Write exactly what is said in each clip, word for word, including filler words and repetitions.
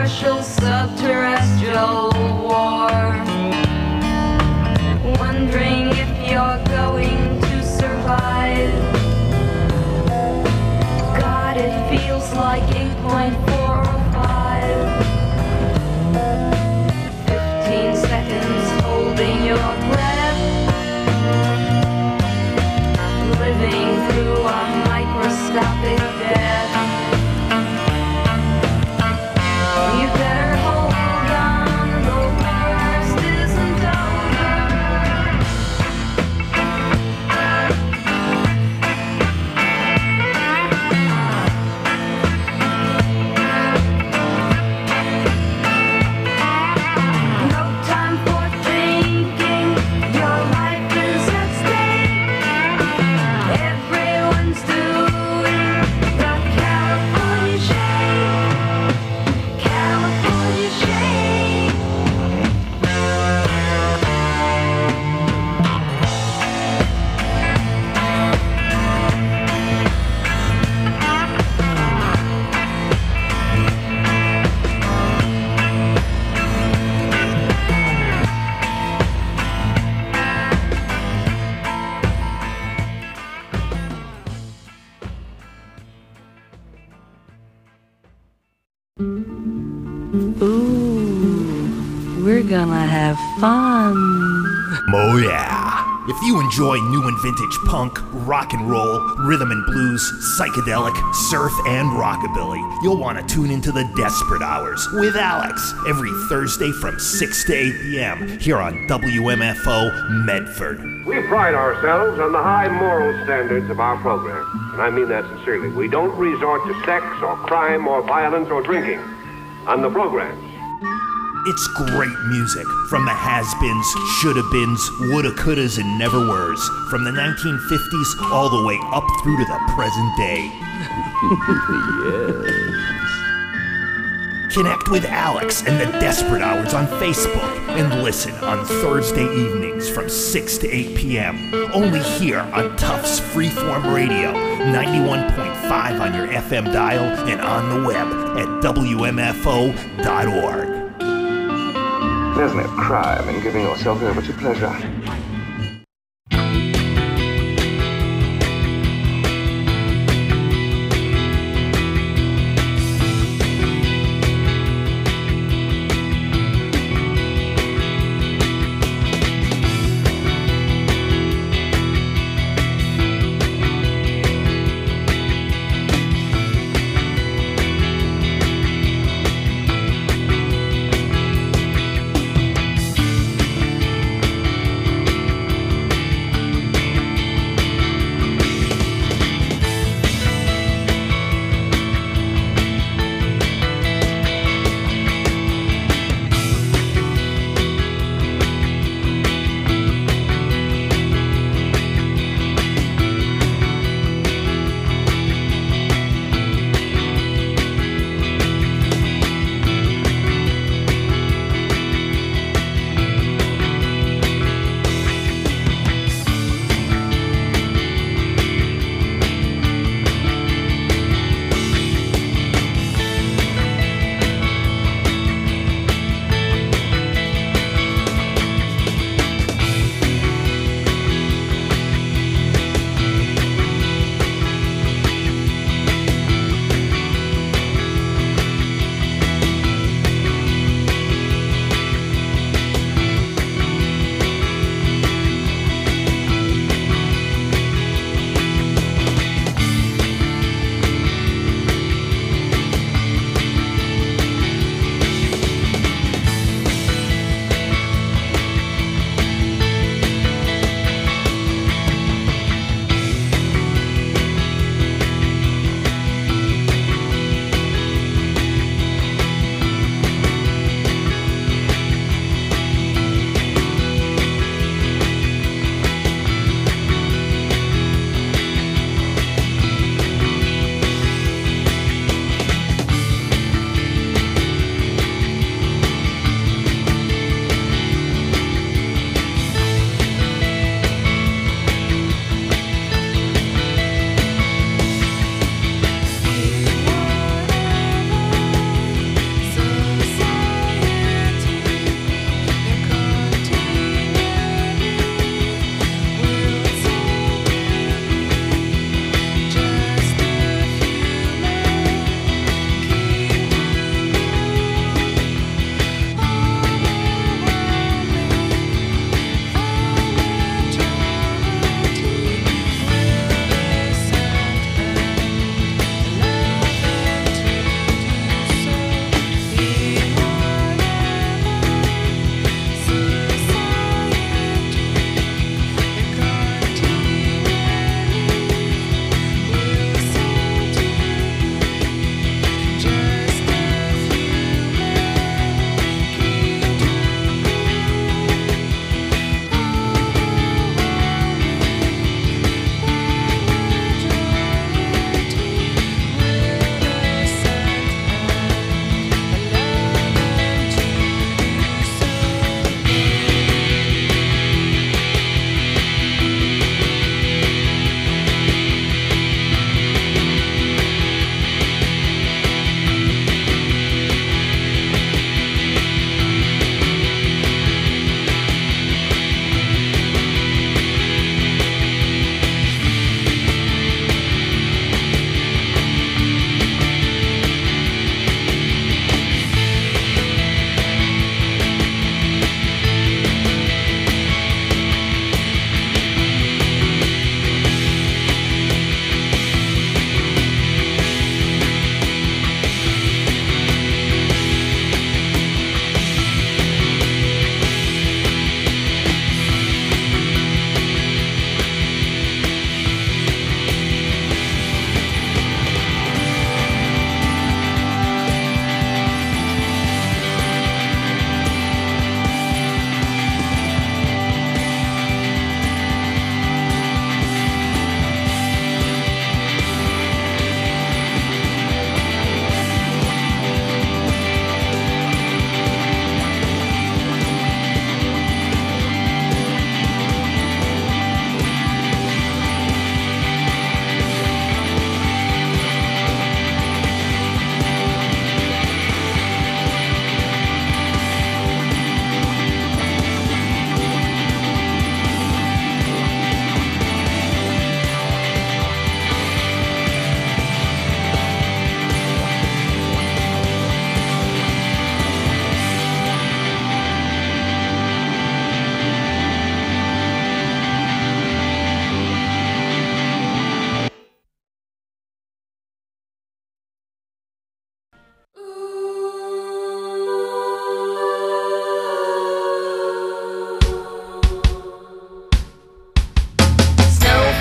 commercial subterrestrial war. Wondering if you're going to survive. God, it feels like eight point four oh five. Fifteen seconds holding your breath, living through a microscopic death. You better hold on, the worst isn't no time for thinking, your life is at stake. Everyone's doing the California shake, California shake. Ooh, we're gonna have fun. Oh yeah! If you enjoy new and vintage punk, rock and roll, rhythm and blues, psychedelic, surf, and rockabilly, you'll want to tune into the Desperate Hours with Alex every Thursday from six to eight p.m. here on W M F O Medford. We pride ourselves on the high moral standards of our program, and I mean that sincerely. We don't resort to sex or crime or violence or drinking on the programs. It's great music from the has-beens, shoulda-beens, woulda, couldas, and never-weres, from the nineteen fifties all the way up through to the present day. Yes. Connect with Alex and the Desperate Hours on Facebook and listen on Thursday evenings from six to eight p.m. only here on Tufts Freeform Radio, ninety-one point five on your F M dial and on the web at W M F O dot org. There's no crime in giving yourself over to pleasure.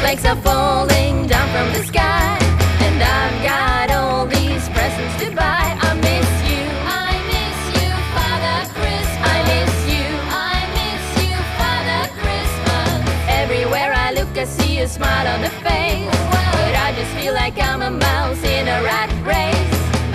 Snowflakes are falling down from the sky, and I've got all these presents to buy. I miss you, I miss you, Father Christmas. I miss you, I miss you, Father Christmas. Everywhere I look I see a smile on the face, but I just feel like I'm a mouse in a rat race.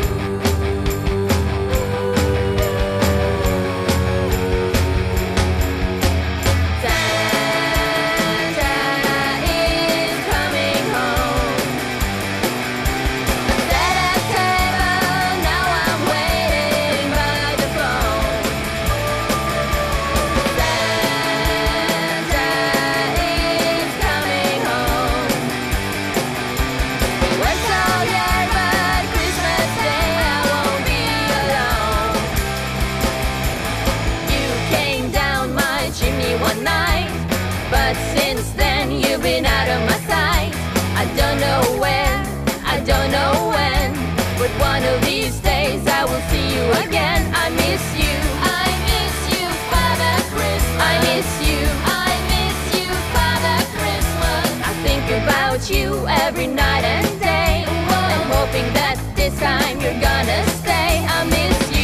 But since then you've been out of my sight. I don't know where, I don't know when, but one of these days I will see you again. I miss you, I miss you, Father Christmas. I miss you, I miss you, Father Christmas. I think about you every night and day, and hoping that this time you're gonna stay. I miss you.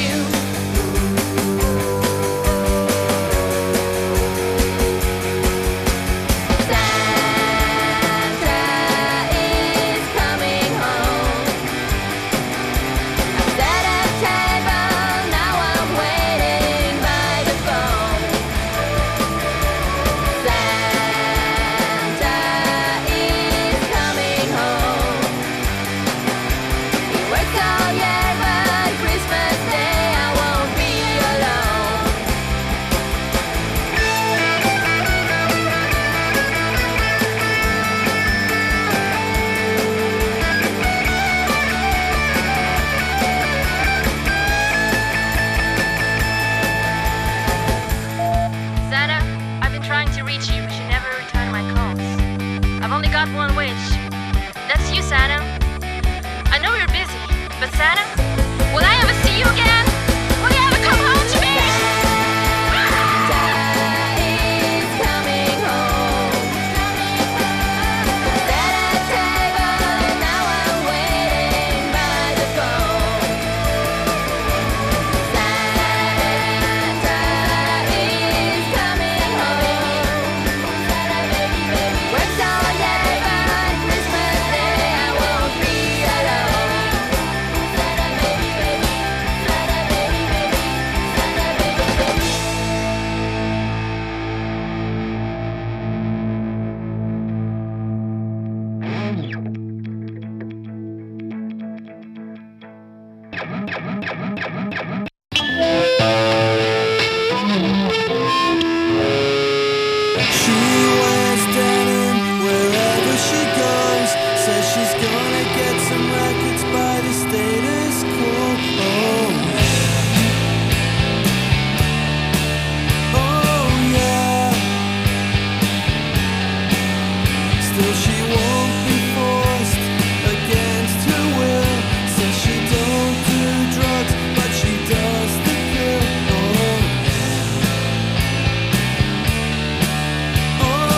One wish. That's you, Santa. I know you're busy, but Santa, will I ever see you again? Will you ever come home to me? Santa is coming home. At a table, now I'm waiting by the phone. Santa is coming home. Works all day. Oh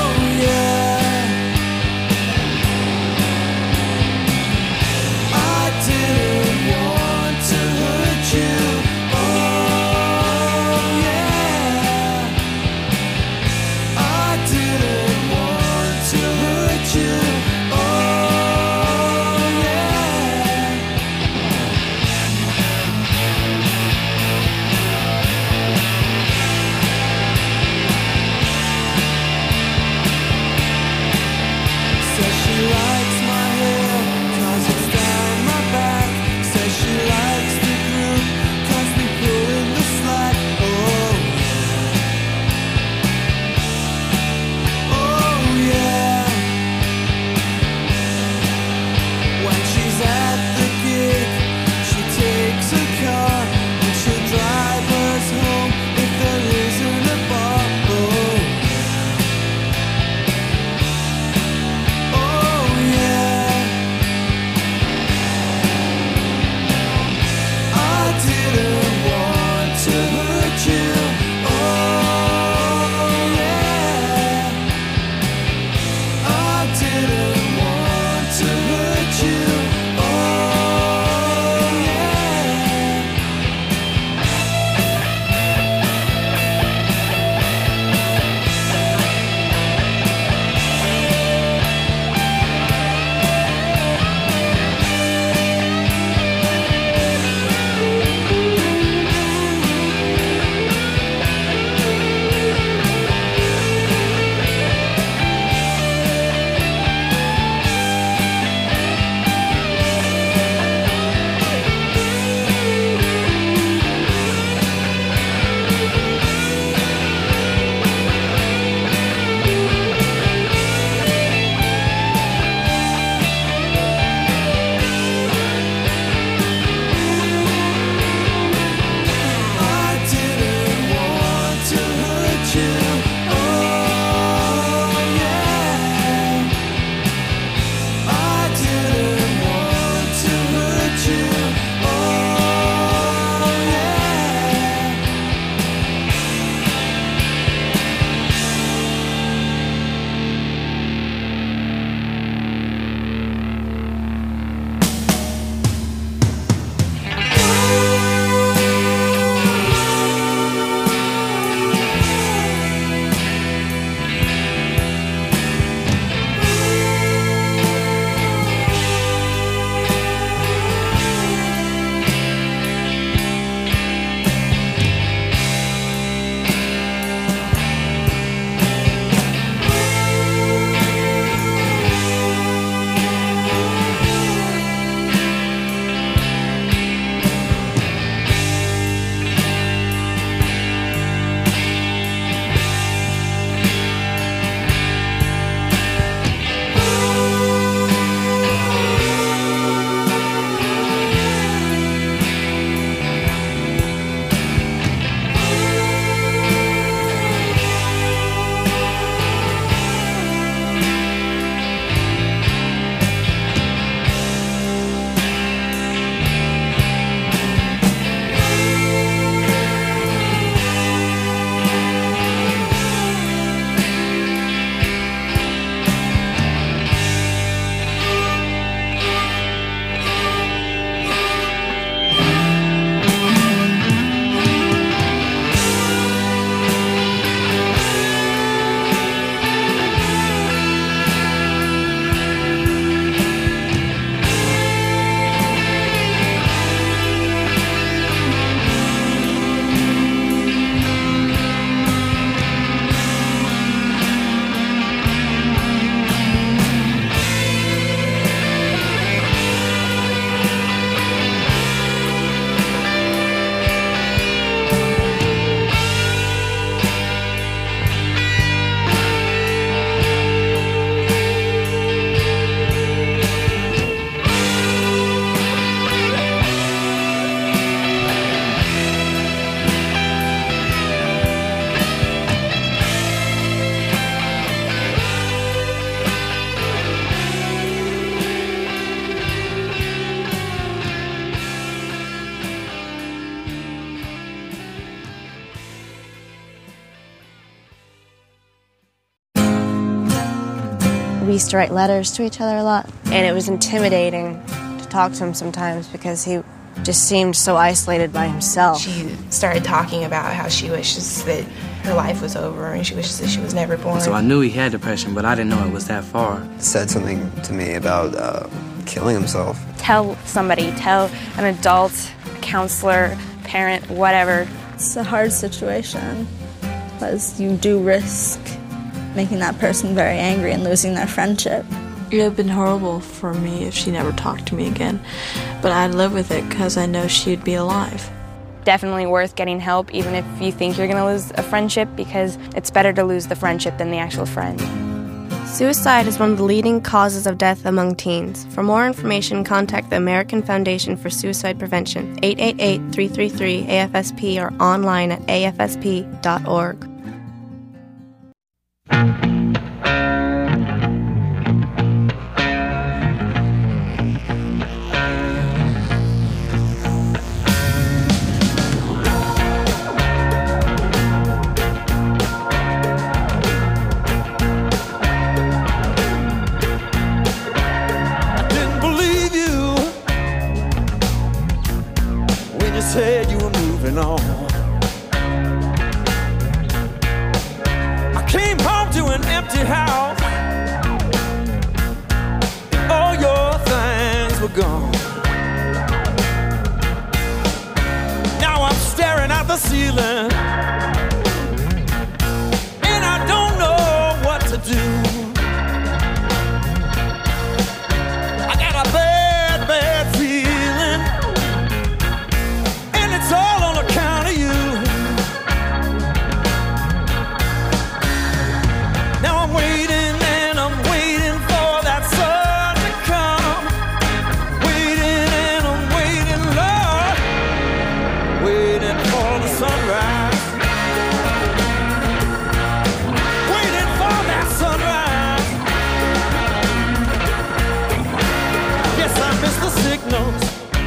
We used to write letters to each other a lot, and it was intimidating to talk to him sometimes because he just seemed so isolated by himself. She started talking about how she wishes that her life was over and she wishes that she was never born. So I knew he had depression, but I didn't know it was that far. Said something to me about uh, killing himself. Tell somebody, tell an adult, a counselor, parent, whatever. It's a hard situation because you do risk making that person very angry and losing their friendship. It would have been horrible for me if she never talked to me again, but I'd live with it because I know she'd be alive. Definitely worth getting help, even if you think you're going to lose a friendship, because it's better to lose the friendship than the actual friend. Suicide is one of the leading causes of death among teens. For more information, contact the American Foundation for Suicide Prevention, eight eight eight, three three three, A F S P, or online at A F S P dot org. Said you were moving on. I came home to an empty house. All your things were gone. Now I'm staring at the ceiling, and I don't know what to do. I got a bad, bad feeling. It's all on account of you. Now I'm waiting and I'm waiting for that sun to come. Waiting and I'm waiting, Lord. Waiting for the sunrise. Waiting for that sunrise. Yes, I miss the signals.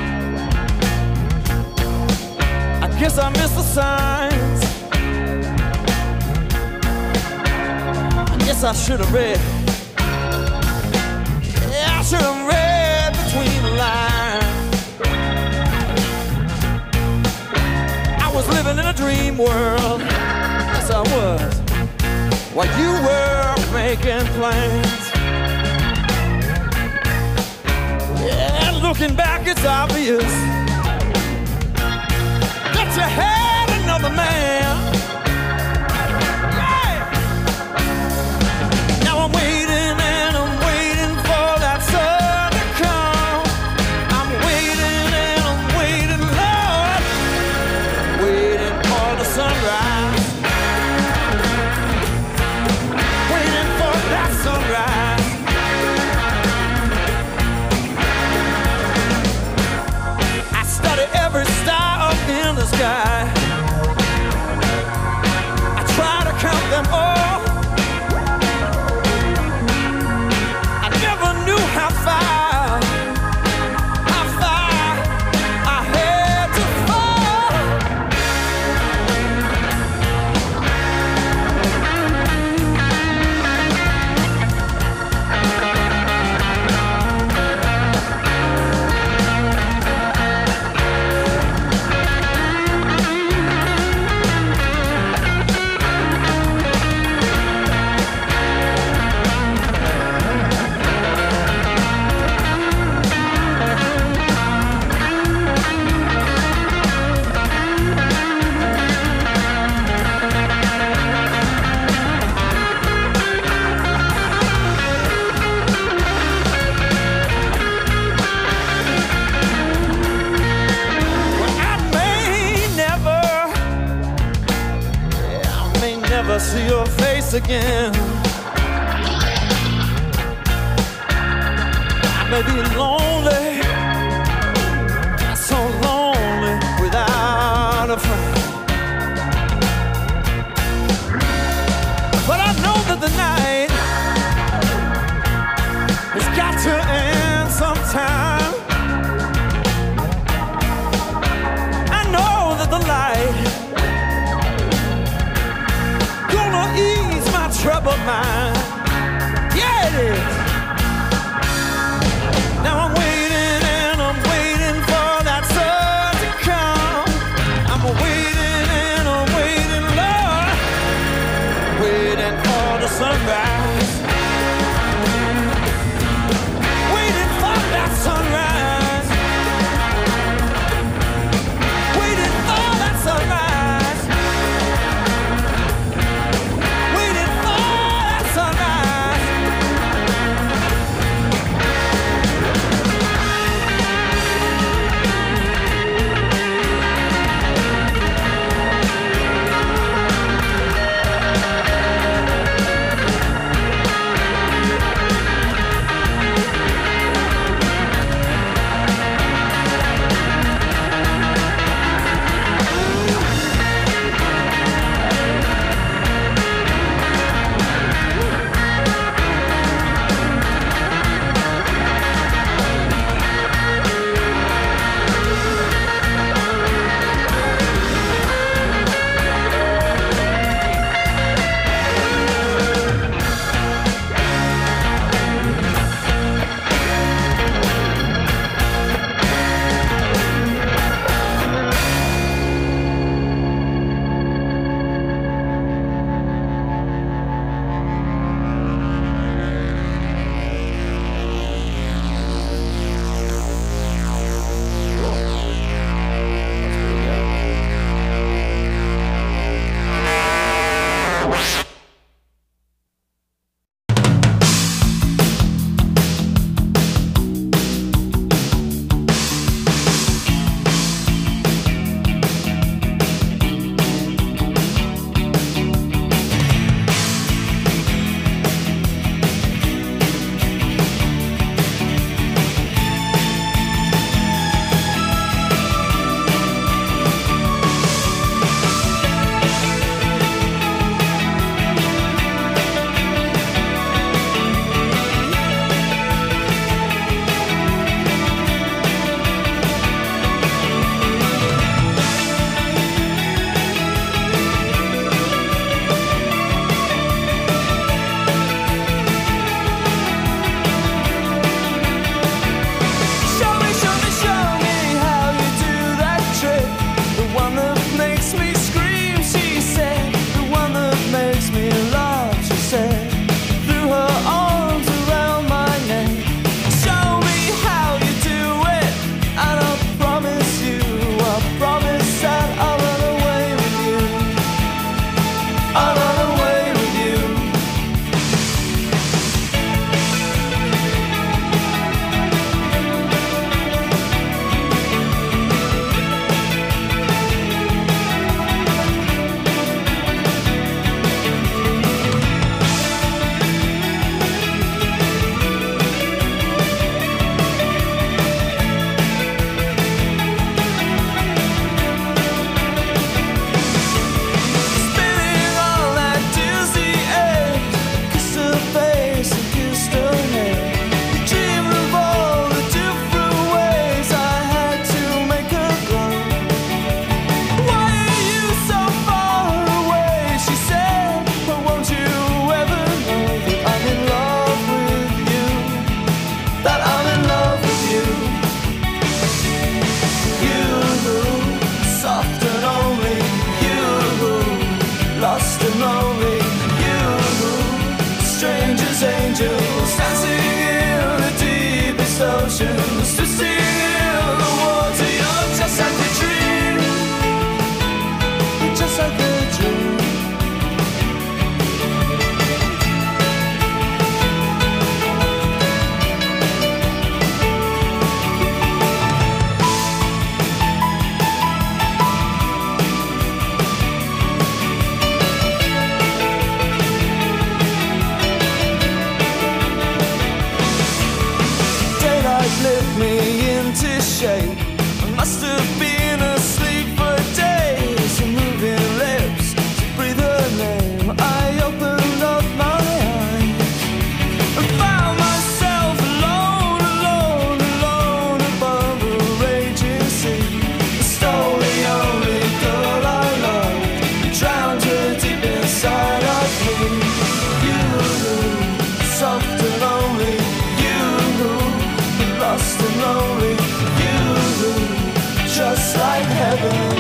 Guess I missed the signs. I guess I should have read. Yeah, I should have read between the lines. I was living in a dream world. Yes, I was. While you were making plans. Yeah, looking back, it's obvious you had another man. Yeah. Now I'm waiting and I'm waiting for that sun to come. I'm waiting and I'm waiting, Lord. Waiting for the sunrise. Waiting for that sunrise. I study every star up in the sky. I try to count them all. I never knew how far, how far I had to never see your face again. I may be lonely, so lonely without a friend. But I know that the night has got to end sometime. I know that the light gonna ease my troubled mind. Yeah, it is. angels dancing in the deepest oceans, twisting in the water. You're just like a dream, just like a dream. Lift me into shape. I must have been asleep for days. Moving lips to breathe her name. I opened up my eyes and found myself alone, alone, alone above a raging sea. Stole the only girl I loved, drowned her deep inside of me. You, soft and lonely, you, lost and lonely, you, just like heaven.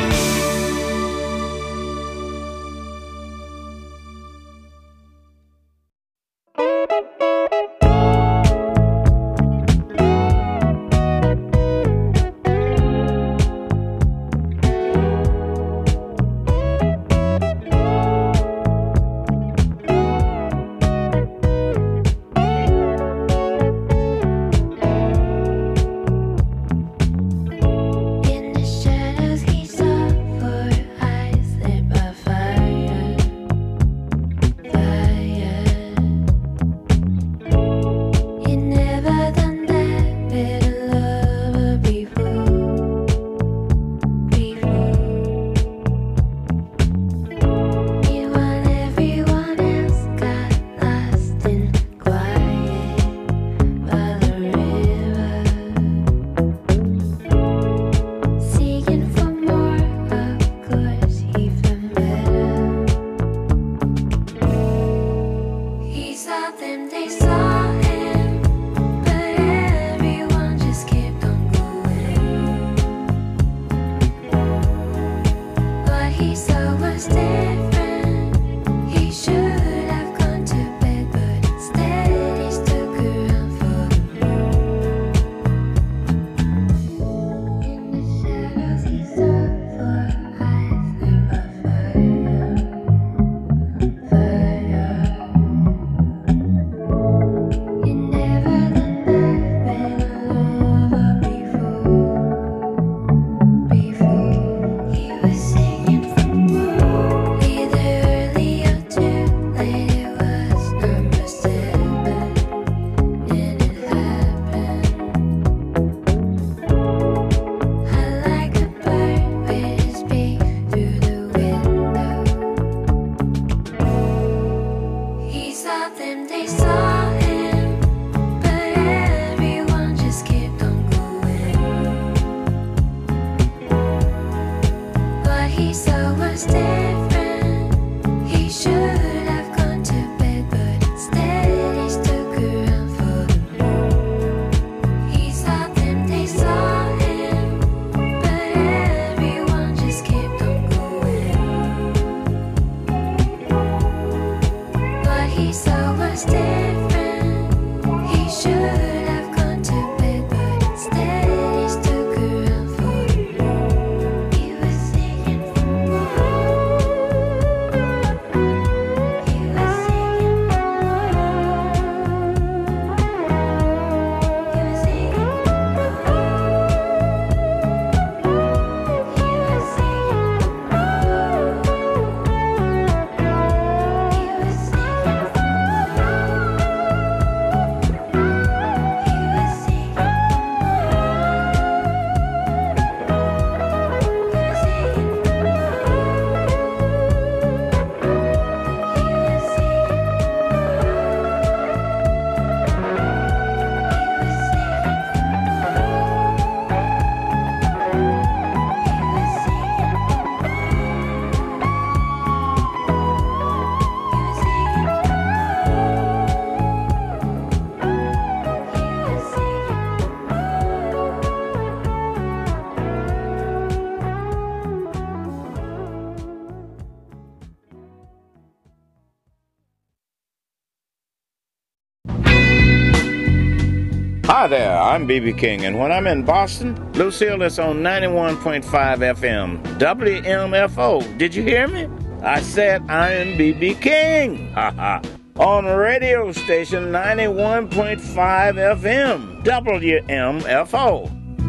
Hi there, I'm B B King, and when I'm in Boston, Lucille is on ninety-one point five F M, W M F O. Did you hear me? I said I'm B B King, haha, on radio station ninety-one point five F M, W M F O.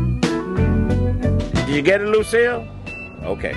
Did you get it, Lucille? Okay.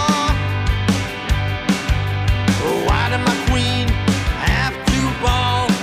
Why did my queen have to fall?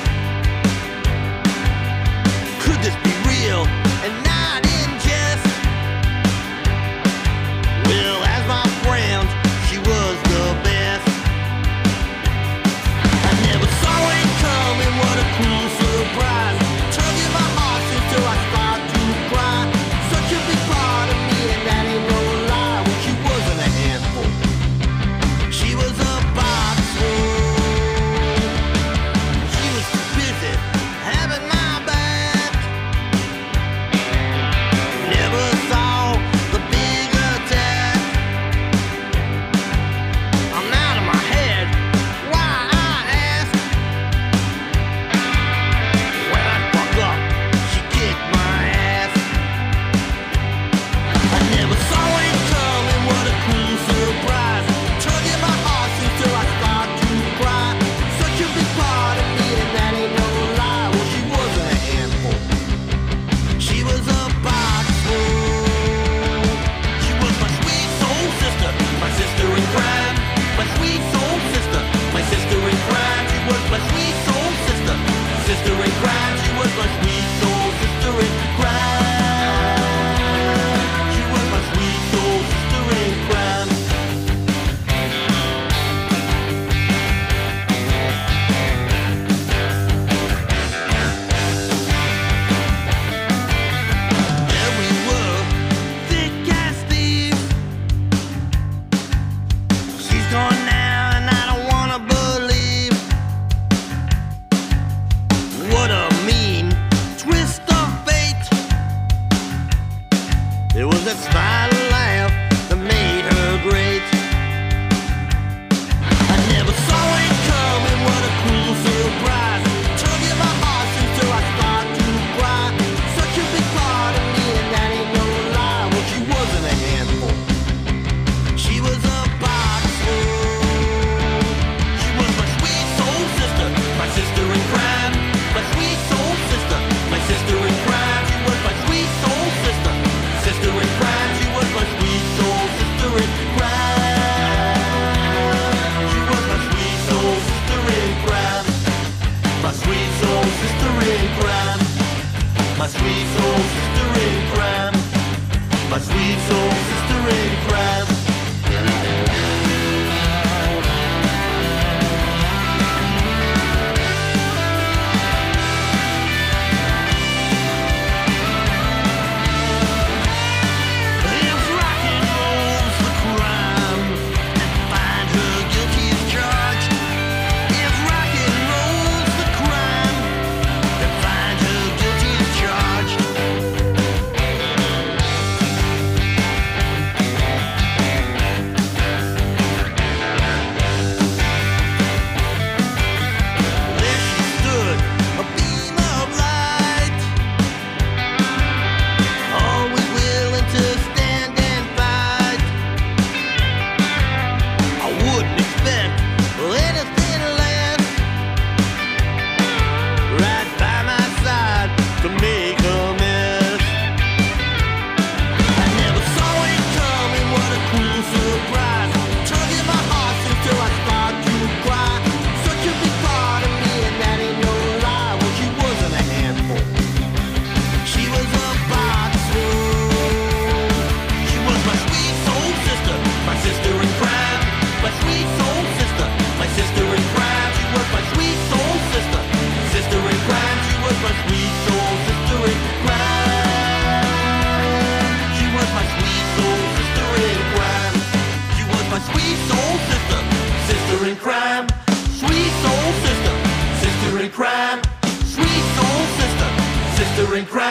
incredible.